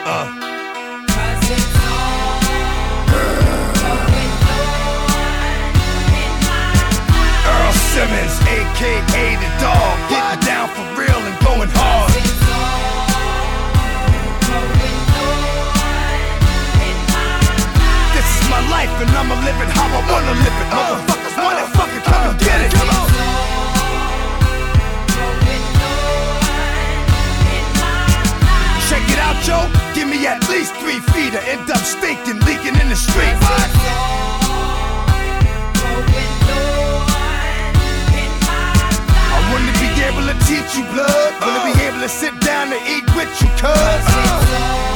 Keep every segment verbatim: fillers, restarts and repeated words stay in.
Uh. Earl Simmons, A K A the dog, getting down for real and going hard. This is my life and I'ma live it how I wanna live it. Motherfuckers want it, fucking come and get it. Come on. Check it out, Joe. Give me at least three feet or end up stinking, leaking in the street. I wanna be able to teach you blood. Wanna be able to sit down and eat with you, cuz. Uh.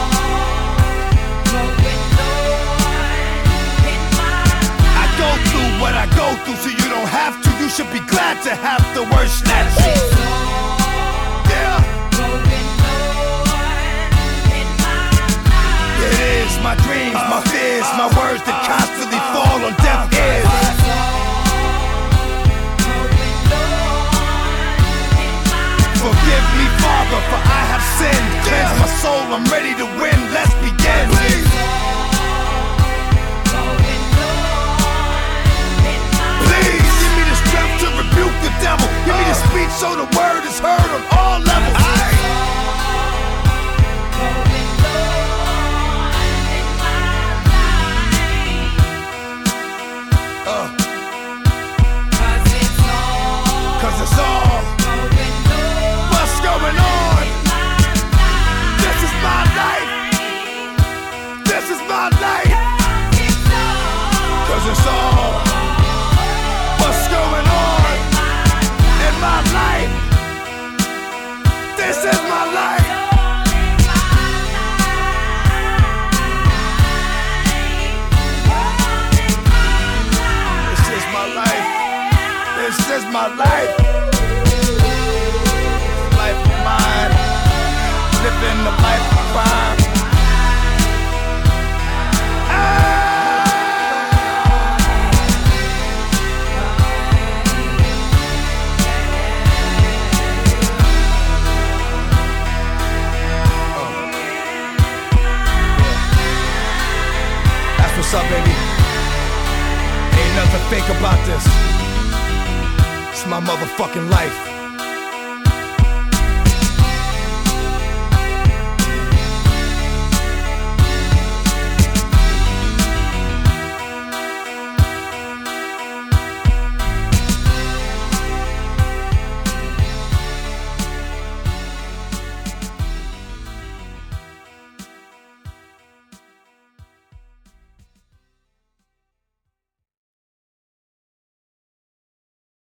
I go through what I go through so you don't have to. You should be glad to have the word snatched. My dreams, my fears, my words that constantly fall on deaf ears. Forgive me, Father, for I have sinned. Cleanse my soul, I'm ready to win. Let's begin. Please. Please, give me the strength to rebuke the devil. Give me the speech so the word is heard on all levels. It's all what's going on. This is my life. This is my life. Cause it's all what's going on in my life. This is my life. This is my life. This is my life. Living the life of crime. Ah! That's what's up, baby. Ain't nothing fake about this. It's my motherfucking life.